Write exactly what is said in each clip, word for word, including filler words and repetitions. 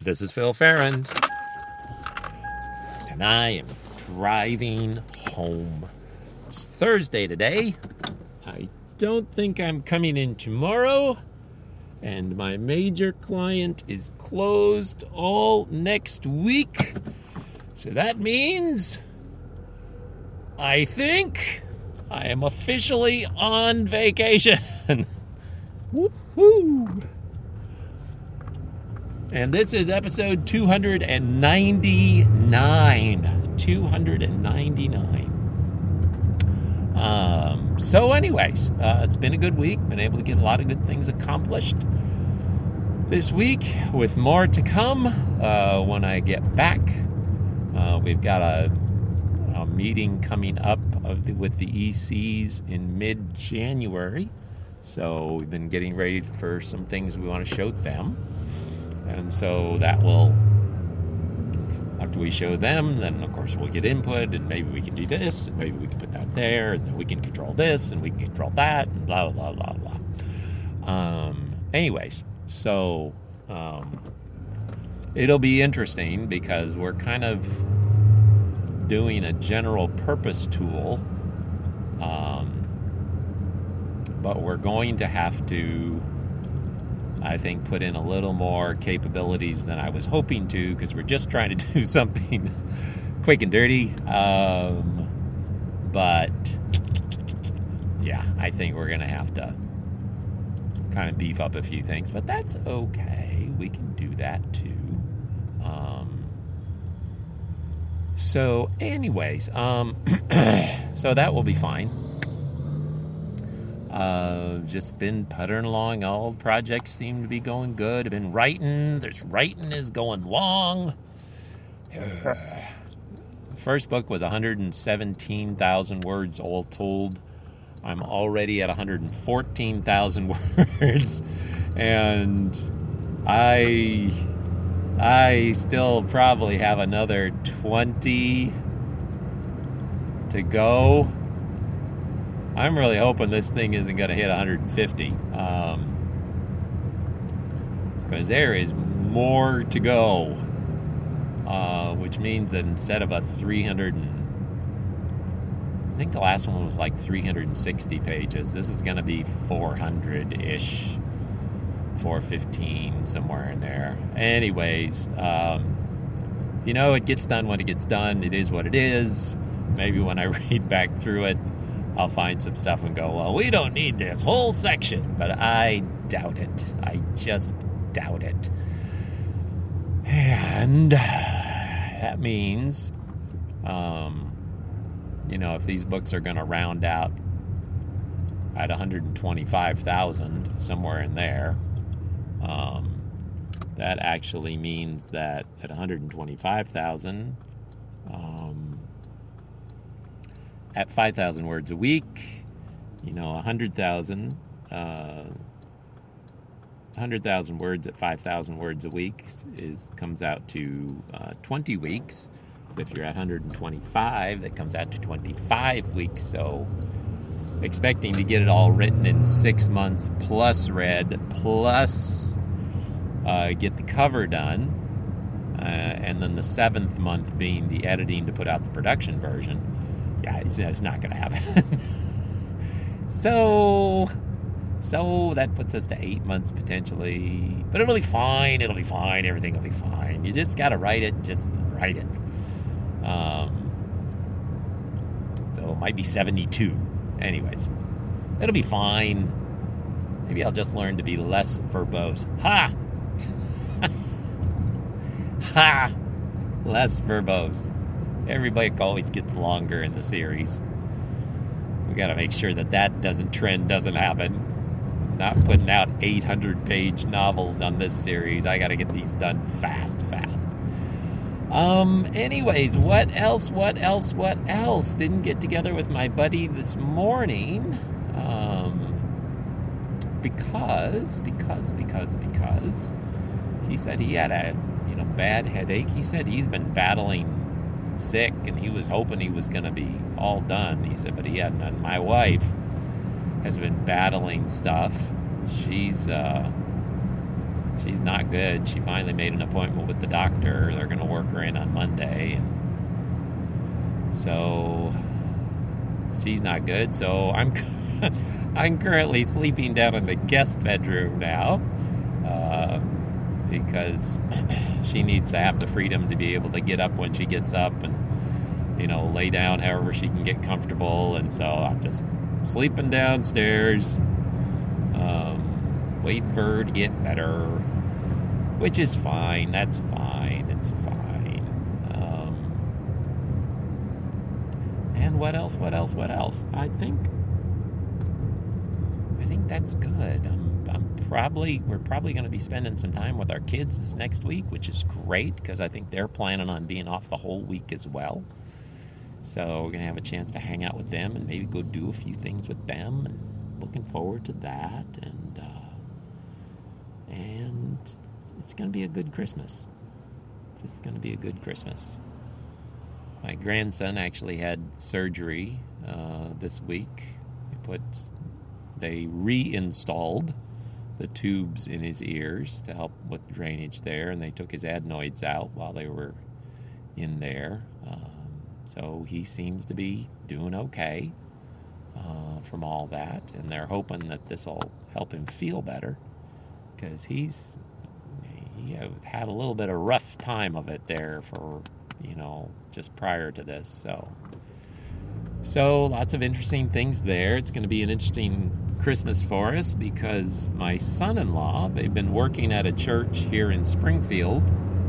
This is Phil Farron, and I am driving home. It's Thursday today. I don't think I'm coming in tomorrow, and my major client is closed all next week. So that means I think I am officially on vacation. Woohoo! And this is episode two ninety-nine. two ninety-nine. Um, so anyways, uh, it's been a good week. Been able to get a lot of good things accomplished this week, with more to come uh, when I get back. Uh, we've got a, a meeting coming up of the, with the E Cs in mid-January. So we've been getting ready for some things we want to show them. And so that will, after we show them, then of course we'll get input, and maybe we can do this, and maybe we can put that there, and then we can control this, and we can control that, and blah, blah, blah, blah. Um, anyways, so um, it'll be interesting because we're kind of doing a general purpose tool, um, but we're going to have to, I think, put in a little more capabilities than I was hoping to, because we're just trying to do something quick and dirty. Um, but, yeah, I think we're going to have to kind of beef up a few things. But that's okay. We can do that, too. Um, so, anyways, um, so that will be fine. Uh, just been puttering along. All projects seem to be going good. I've been writing. This writing is going long. The first book was one hundred seventeen thousand words all told. I'm already at one hundred fourteen thousand words. And I, I still probably have another twenty to go. I'm really hoping this thing isn't going to hit one hundred fifty, um, because there is more to go, uh, which means that instead of a three hundred, and, I think the last one was like three hundred sixty pages, this is going to be four hundred-ish, four fifteen, somewhere in there. Anyways, um, you know, it gets done when it gets done. It is what it is. Maybe when I read back through it, I'll find some stuff and go, well, we don't need this whole section. But I doubt it. I just doubt it. And that means, um, you know, if these books are going to round out at one hundred twenty-five thousand, somewhere in there, um, that actually means that at one hundred twenty-five thousand, um, at five thousand words a week, you know, one hundred thousand, uh, one hundred thousand words at five thousand words a week is comes out to uh, twenty weeks. If you're at one hundred twenty-five, that comes out to twenty-five weeks. So expecting to get it all written in six months plus read, plus uh, get the cover done, uh, and then the seventh month being the editing to put out the production version. Yeah, it's, it's not going to happen. so, so that puts us to eight months potentially. But it'll be fine. It'll be fine. Everything will be fine. You just got to write it. Just write it. Um, so it might be seventy-two. Anyways, it'll be fine. Maybe I'll just learn to be less verbose. Ha! Ha! Less verbose. Everybody always gets longer in the series. We got to make sure that that doesn't trend doesn't happen. Not putting out eight hundred page novels on this series. I got to get these done fast, fast. Um. Anyways, what else? What else? What else? Didn't get together with my buddy this morning. Um. Because, because, because, because he said he had a you know bad headache. He said he's been battling sick, and he was hoping he was going to be all done. He said, but he hadn't. And my wife has been battling stuff. She's uh, she's not good. She finally made an appointment with the doctor. They're going to work her in on Monday. And so she's not good. So I'm I'm currently sleeping down in the guest bedroom now uh, because she needs to have the freedom to be able to get up when she gets up and, you know, lay down however she can get comfortable. And so I'm just sleeping downstairs, um, waiting for her to get better, which is fine. That's fine. It's fine. Um, and what else? What else? What else? I think, I think that's good. I'm, I'm probably, we're probably going to be spending some time with our kids this next week, which is great because I think they're planning on being off the whole week as well. So we're going to have a chance to hang out with them and maybe go do a few things with them. And looking forward to that. And uh, and it's going to be a good Christmas. It's just going to be a good Christmas. My grandson actually had surgery uh, this week. They put, they reinstalled the tubes in his ears to help with drainage there, and they took his adenoids out while they were in there. Um, So he seems to be doing okay uh, from all that, and they're hoping that this will help him feel better because he's he had a little bit of rough time of it there for, you know, just prior to this. So, so lots of interesting things there. It's going to be an interesting Christmas for us because my son-in-law, they've been working at a church here in Springfield,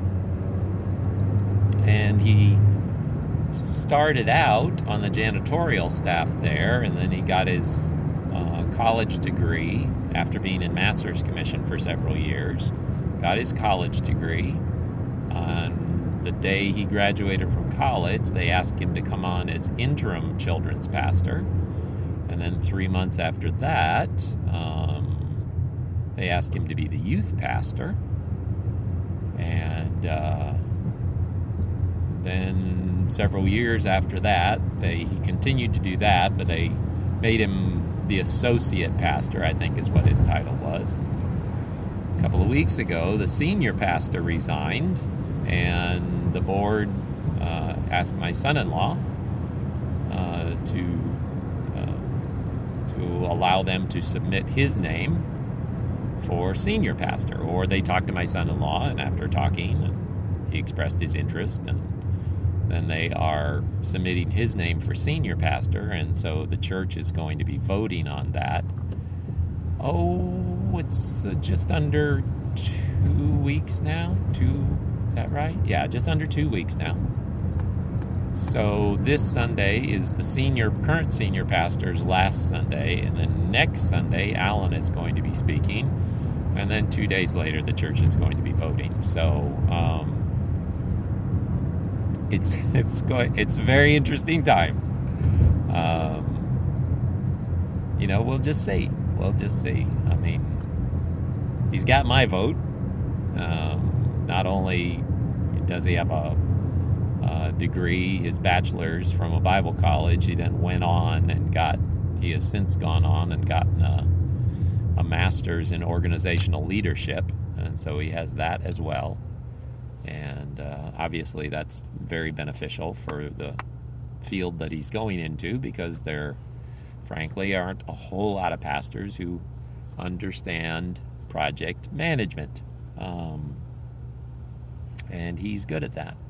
and he started out on the janitorial staff there, and then he got his uh, college degree after being in master's commission for several years. Got his college degree. On the day he graduated from college, they asked him to come on as interim children's pastor. And then three months after that, um, they asked him to be the youth pastor. And uh, then several years after that, they he continued to do that, but they made him the associate pastor, I think is what his title was. A couple of weeks ago, the senior pastor resigned, and the board uh, asked my son-in-law uh, to uh, to allow them to submit his name for senior pastor. Or they talked to my son-in-law, and after talking, and he expressed his interest, and then they are submitting his name for senior pastor, and so the church is going to be voting on that. Oh, it's uh, just under two weeks now. Two, is that right? Yeah, just under two weeks now. So this Sunday is the senior, current senior pastor's last Sunday, and then next Sunday, Alan is going to be speaking, and then two days later, the church is going to be voting. So, um, It's it's going it's a very interesting time. Um, you know, we'll just see. We'll just see. I mean, he's got my vote. Um, not only does he have a, a degree, his bachelor's from a Bible college, he then went on and got. He has since gone on and gotten a, a master's in organizational leadership, and so he has that as well. And uh, obviously that's very beneficial for the field that he's going into because there, frankly, aren't a whole lot of pastors who understand project management. Um, and he's good at that.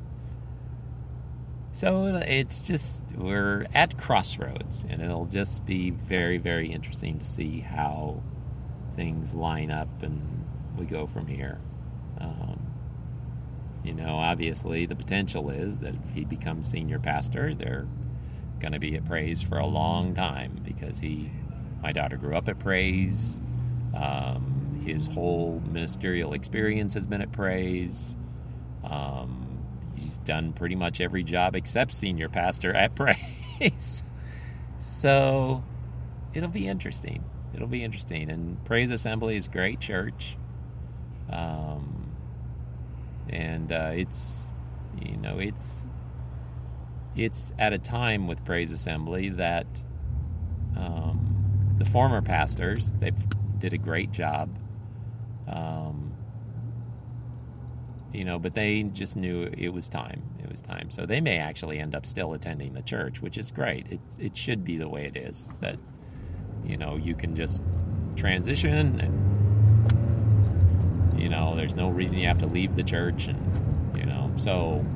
So it's just, we're at crossroads, and it'll just be very, very interesting to see how things line up and we go from here. Um, You know, obviously the potential is that if he becomes senior pastor, they're going to be at Praise for a long time because he, my daughter grew up at Praise. Um, his whole ministerial experience has been at Praise. Um, he's done pretty much every job except senior pastor at Praise. So it'll be interesting. It'll be interesting. And Praise Assembly is a great church. Um, And uh, it's, you know, it's it's at a time with Praise Assembly that um, the former pastors, they did a great job. Um, you know, but they just knew it was time. It was time. So they may actually end up still attending the church, which is great. It it should be the way it is, that, you know, you can just transition and, you know, there's no reason you have to leave the church, and, you know, so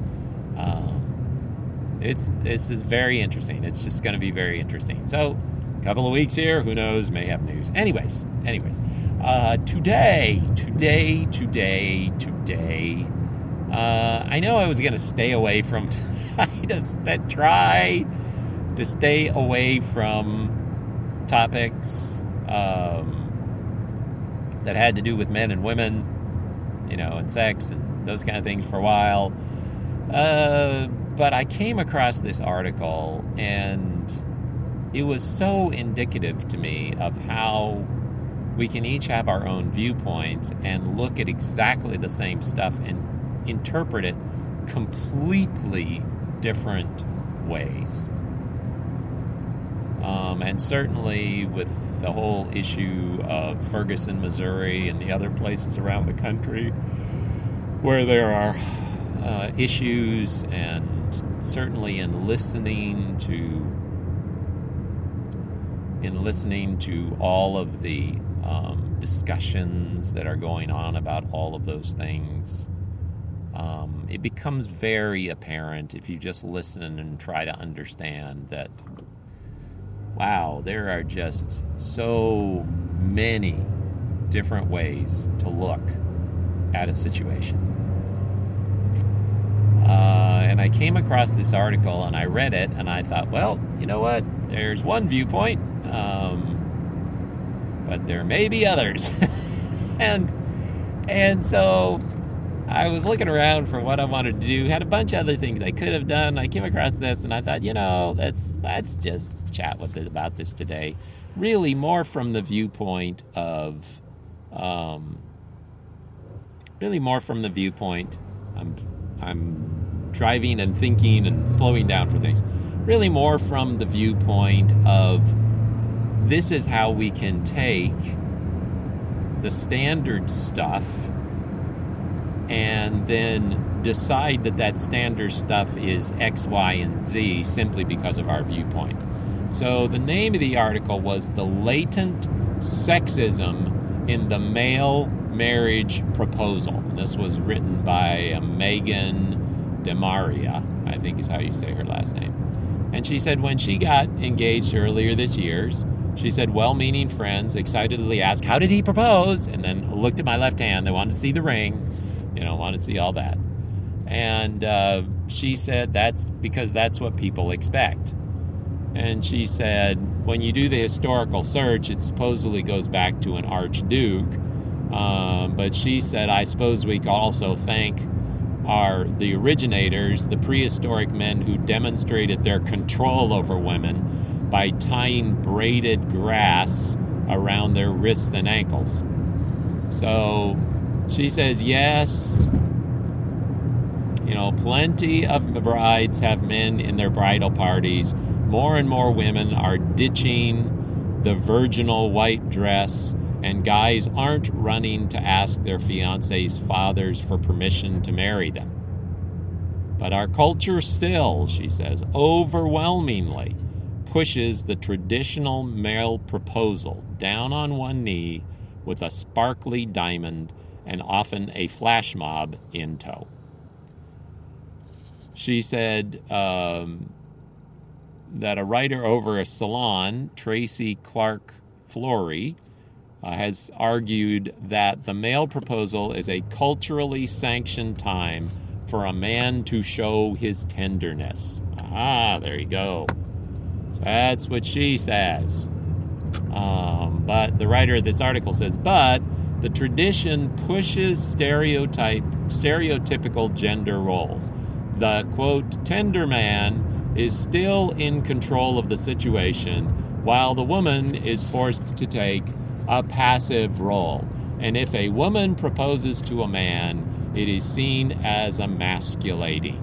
um, it's this is very interesting. It's just going to be very interesting. So a couple of weeks here, who knows, may have news. Anyways, anyways, uh, today, today, today, today, uh, I know I was going to stay away from, to try to stay away from topics um, that had to do with men and women, you know, and sex and those kind of things for a while. Uh, but I came across this article, and it was so indicative to me of how we can each have our own viewpoints and look at exactly the same stuff and interpret it completely different ways. Um, and certainly with the whole issue of Ferguson, Missouri, and the other places around the country where there are uh, issues, and certainly in listening to in listening to all of the um, discussions that are going on about all of those things, um, it becomes very apparent if you just listen and try to understand that, wow, there are just so many different ways to look at a situation. Uh, and I came across this article, and I read it, and I thought, well, you know what? There's one viewpoint, um, but there may be others. and and so I was looking around for what I wanted to do, had a bunch of other things I could have done. I came across this, and I thought, you know, let's, let's just chat with it about this today. Really more from the viewpoint of, um, really more from the viewpoint, I'm, I'm driving and thinking and slowing down for things. Really more from the viewpoint of, this is how we can take the standard stuff and then decide that that standard stuff is X, Y, and Z simply because of our viewpoint. So the name of the article was The Latent Sexism in the Male Marriage Proposal. This was written by uh, Megan DeMaria, I think is how you say her last name. And she said when she got engaged earlier this year, she said well-meaning friends excitedly asked, how did he propose? And then looked at my left hand. They wanted to see the ring, you know, wanted to see all that. And uh, she said that's because that's what people expect. And she said when you do the historical search, it supposedly goes back to an archduke. Um, but she said, I suppose we could also thank our the originators, the prehistoric men who demonstrated their control over women by tying braided grass around their wrists and ankles. So she says, yes, you know, plenty of brides have men in their bridal parties. More and more women are ditching the virginal white dress, and guys aren't running to ask their fiancés' fathers for permission to marry them. But our culture still, she says, overwhelmingly pushes the traditional male proposal down on one knee with a sparkly diamond and often a flash mob in tow. She said um, that a writer over a salon, Tracy Clark Flory, uh, has argued that the male proposal is a culturally sanctioned time for a man to show his tenderness. Ah, there you go. So that's what she says. Um, but the writer of this article says, but the tradition pushes stereotype, stereotypical gender roles. The, quote, tender man is still in control of the situation, while the woman is forced to take a passive role. And if a woman proposes to a man, it is seen as emasculating.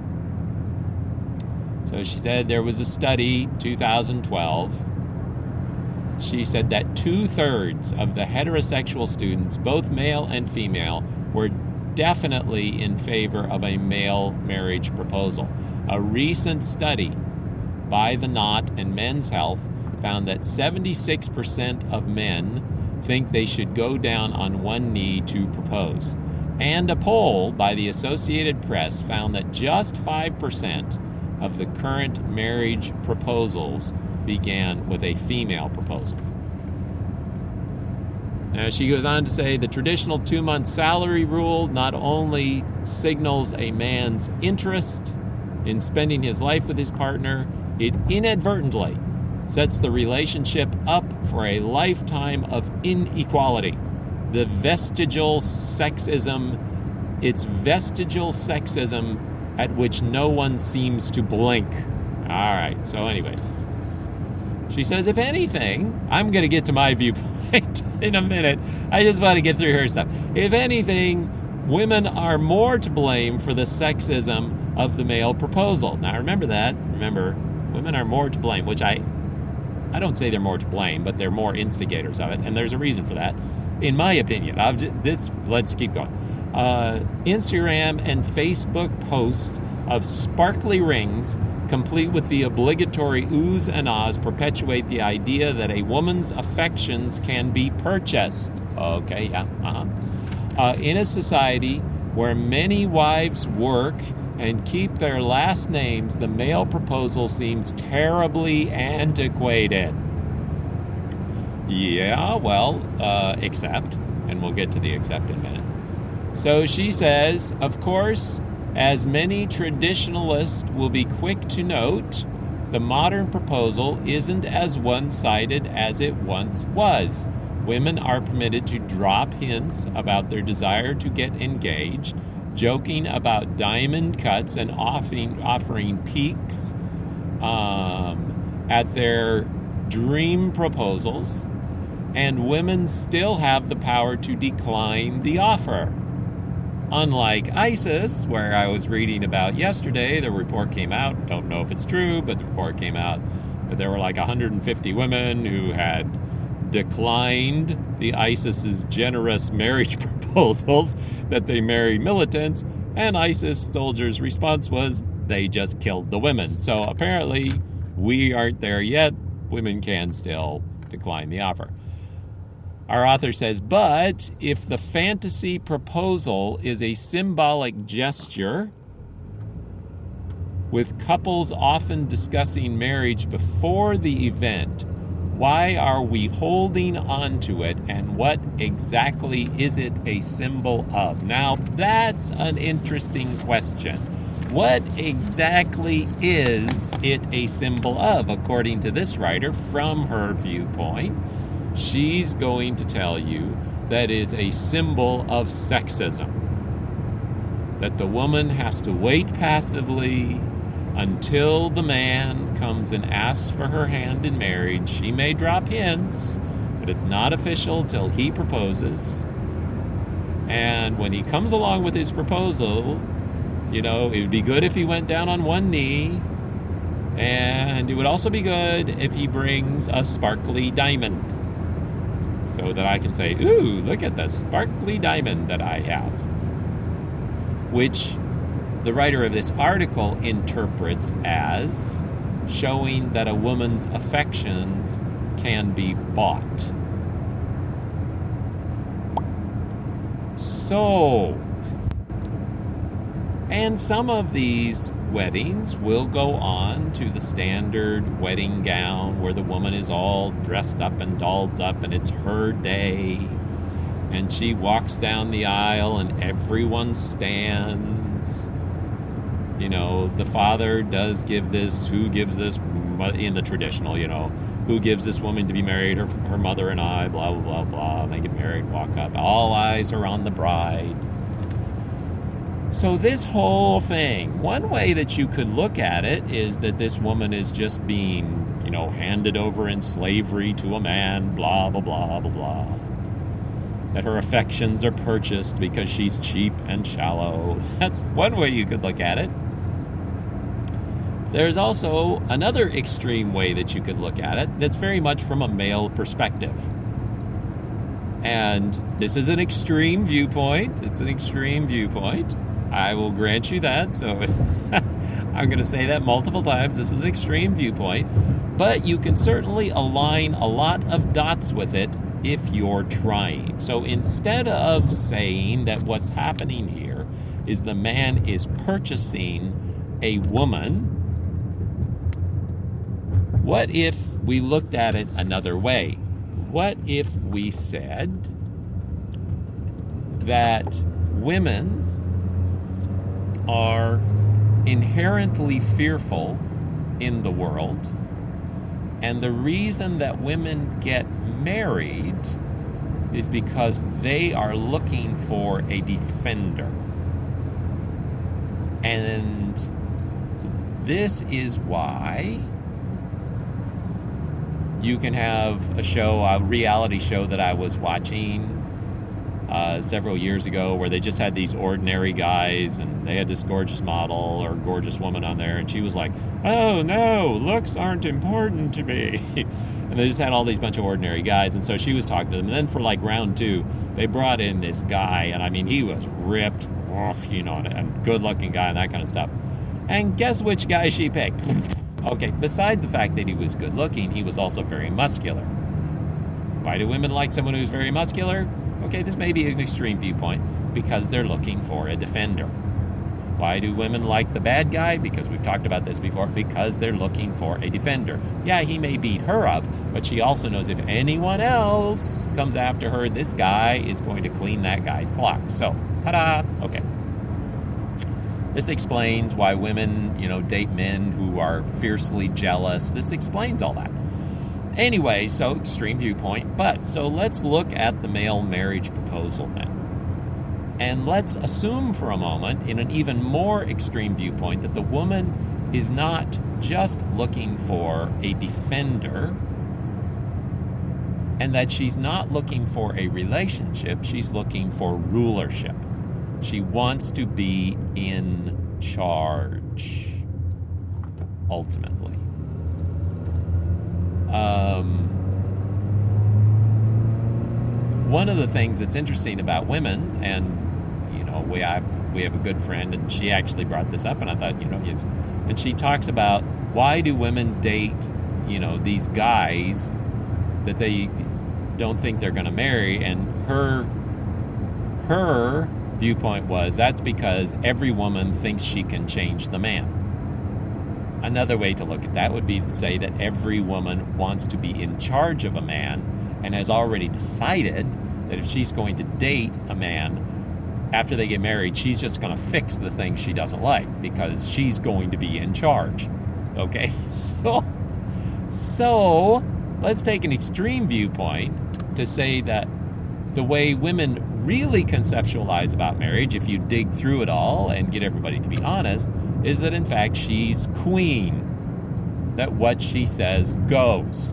So she said there was a study, two thousand twelve. She said that two-thirds of the heterosexual students, both male and female, were definitely in favor of a male marriage proposal. A recent study by The Knot and Men's Health found that seventy-six percent of men think they should go down on one knee to propose. And a poll by the Associated Press found that just five percent of the current marriage proposals began with a female proposal. Now, she goes on to say the traditional two-month salary rule not only signals a man's interest in spending his life with his partner, it inadvertently sets the relationship up for a lifetime of inequality. The vestigial sexism, it's vestigial sexism at which no one seems to blink. All right, so anyways. She says, if anything, I'm going to get to my viewpoint in a minute. I just want to get through her stuff. If anything, women are more to blame for the sexism of the male proposal. Now, remember that. Remember, women are more to blame, which I, I don't say they're more to blame, but they're more instigators of it, and there's a reason for that, in my opinion. I've just, this, let's keep going. Uh, Instagram and Facebook posts of sparkly rings complete with the obligatory oohs and ahs perpetuate the idea that a woman's affections can be purchased. Okay, yeah, uh-huh. Uh, in a society where many wives work and keep their last names, the male proposal seems terribly antiquated. Yeah, well, uh, except, and we'll get to the except in a minute. So she says, of course, as many traditionalists will be quick to note, the modern proposal isn't as one-sided as it once was. Women are permitted to drop hints about their desire to get engaged, joking about diamond cuts and offering, offering peeks um, at their dream proposals, and women still have the power to decline the offer. Unlike ISIS, where I was reading about yesterday, the report came out, don't know if it's true, but the report came out that there were like one hundred fifty women who had declined the ISIS's generous marriage proposals that they marry militants, and ISIS soldiers' response was they just killed the women. So apparently we aren't there yet. Women can still decline the offer. Our author says, but if the fantasy proposal is a symbolic gesture, with couples often discussing marriage before the event, why are we holding on to it, and what exactly is it a symbol of? Now, that's an interesting question. What exactly is it a symbol of, according to this writer, from her viewpoint? She's going to tell you that is a symbol of sexism. That the woman has to wait passively until the man comes and asks for her hand in marriage. She may drop hints, but it's not official till he proposes. And when he comes along with his proposal, you know, it would be good if he went down on one knee, and it would also be good if he brings a sparkly diamond, so that I can say, ooh, look at the sparkly diamond that I have. Which the writer of this article interprets as showing that a woman's affections can be bought. So, and some of these weddings will go on to the standard wedding gown where the woman is all dressed up and dolled up and it's her day, and she walks down the aisle and everyone stands. You know, the father does give this, who gives this, in the traditional, you know, who gives this woman to be married, her, her mother and I, blah, blah, blah, blah. They get married, walk up. All eyes are on the bride. So this whole thing, one way that you could look at it is that this woman is just being, you know, handed over in slavery to a man, blah, blah, blah, blah, blah. That her affections are purchased because she's cheap and shallow. That's one way you could look at it. There's also another extreme way that you could look at it that's very much from a male perspective. And this is an extreme viewpoint. It's an extreme viewpoint. I will grant you that. So I'm going to say that multiple times. This is an extreme viewpoint. But you can certainly align a lot of dots with it if you're trying. So instead of saying that what's happening here is the man is purchasing a woman, what if we looked at it another way? What if we said that women are inherently fearful in the world, and the reason that women get married is because they are looking for a defender. And this is why you can have a show, a reality show that I was watching uh, several years ago where they just had these ordinary guys and they had this gorgeous model or gorgeous woman on there, and she was like, oh no, looks aren't important to me. And they just had all these bunch of ordinary guys, and so she was talking to them. And then for like round two, they brought in this guy, and I mean, he was ripped, you know, and good-looking guy and that kind of stuff. And guess which guy she picked? Okay, besides the fact that he was good-looking, he was also very muscular. Why do women like someone who's very muscular? Okay, this may be an extreme viewpoint, because they're looking for a defender. Why do women like the bad guy? Because we've talked about this before. Because they're looking for a defender. Yeah, he may beat her up, but she also knows if anyone else comes after her, this guy is going to clean that guy's clock. So, ta-da! Okay. This explains why women, you know, date men who are fiercely jealous. This explains all that. Anyway, so extreme viewpoint. But, so let's look at the male marriage proposal then. And let's assume for a moment, in an even more extreme viewpoint, that the woman is not just looking for a defender, and that she's not looking for a relationship, she's looking for rulership. She wants to be in charge, ultimately. Um, one of the things that's interesting about women, and you know, we have we have a good friend, and she actually brought this up, and I thought, you know, and she talks about why do women date, you know, these guys that they don't think they're going to marry, and her her viewpoint was that's because every woman thinks she can change the man. Another way to look at that would be to say that every woman wants to be in charge of a man and has already decided that if she's going to date a man, after they get married, she's just going to fix the things she doesn't like because she's going to be in charge. Okay? So, so let's take an extreme viewpoint to say that the way women really conceptualize about marriage, if you dig through it all and get everybody to be honest, is that in fact she's queen. That what she says goes.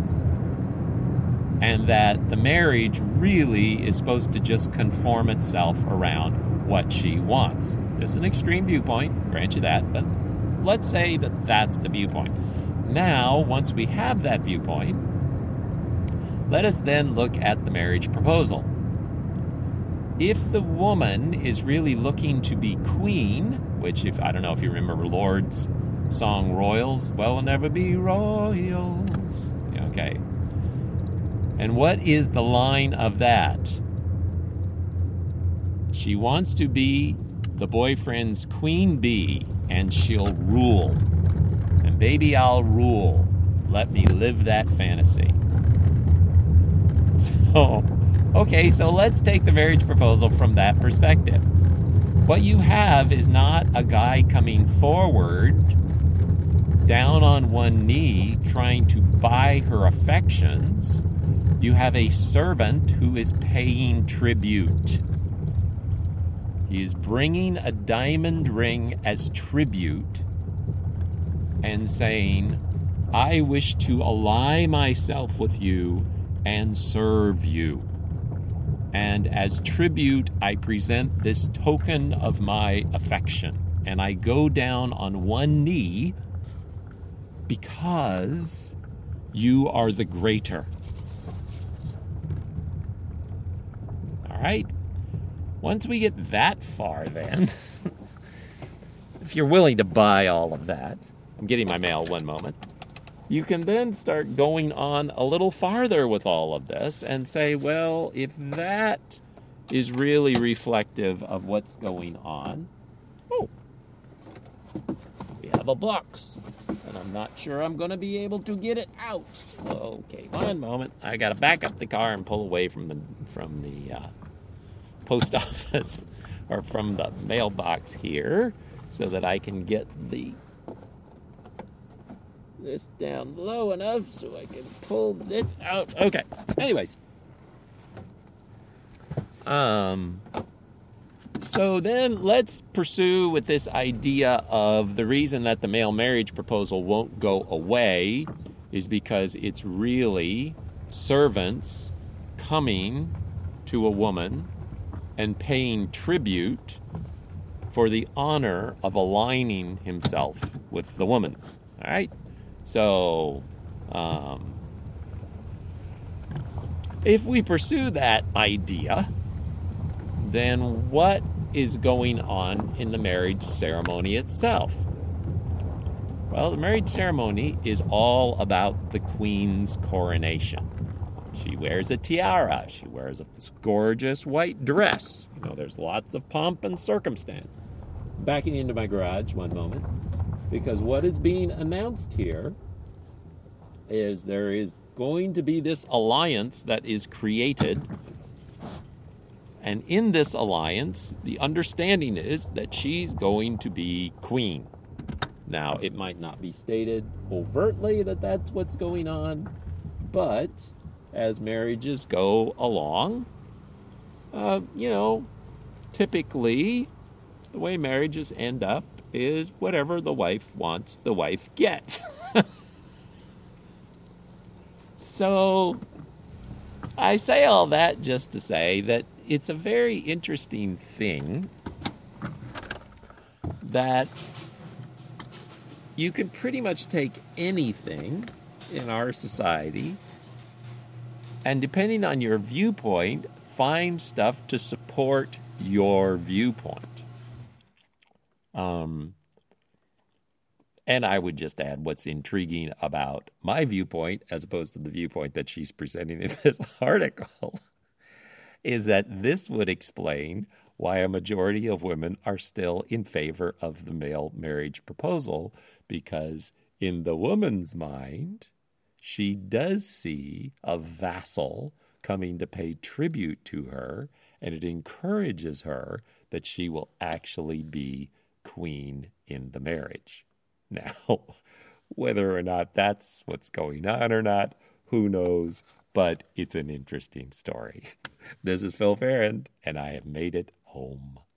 And that the marriage really is supposed to just conform itself around what she wants. This is an extreme viewpoint, grant you that, but let's say that that's the viewpoint. Now, once we have that viewpoint, let us then look at the marriage proposal. If the woman is really looking to be queen, which if I don't know if you remember Lord's song Royals, well, we'll never be royals. Okay. And what is the line of that? She wants to be the boyfriend's queen bee, and she'll rule. And baby, I'll rule. Let me live that fantasy. So, okay, so let's take the marriage proposal from that perspective. What you have is not a guy coming forward, down on one knee, trying to buy her affections. You have a servant who is paying tribute. He is bringing a diamond ring as tribute and saying, I wish to ally myself with you and serve you. And as tribute, I present this token of my affection. And I go down on one knee because you are the greater. All right? Once we get that far, then, if you're willing to buy all of that, I'm getting my mail, one moment, you can then start going on a little farther with all of this and say, well, if that is really reflective of what's going on, oh, we have a box, and I'm not sure I'm going to be able to get it out. Okay, one moment. I got to back up the car and pull away from the from the uh, post office or from the mailbox here so that I can get the this down low enough so I can pull this out. Okay. Anyways. Um, so then let's pursue with this idea of the reason that the male marriage proposal won't go away is because it's really servants coming to a woman and paying tribute for the honor of aligning himself with the woman. All right? So, um, if we pursue that idea, then what is going on in the marriage ceremony itself? Well, the marriage ceremony is all about the queen's coronation. She wears a tiara. She wears a gorgeous white dress. You know, there's lots of pomp and circumstance. Backing into my garage one moment, because what is being announced here is there is going to be this alliance that is created. And in this alliance, the understanding is that she's going to be queen. Now, it might not be stated overtly that that's what's going on, but as marriages go along, uh, you know, typically the way marriages end up is whatever the wife wants, the wife gets. So I say all that just to say that it's a very interesting thing that you can pretty much take anything in our society and, depending on your viewpoint, find stuff to support your viewpoint. Um, and I would just add what's intriguing about my viewpoint, as opposed to the viewpoint that she's presenting in this article, is that this would explain why a majority of women are still in favor of the male marriage proposal, because in the woman's mind, she does see a vassal coming to pay tribute to her, and it encourages her that she will actually be queen in the marriage. Now, whether or not that's what's going on or not, who knows? But it's an interesting story. This is Phil Farron, and I have made it home.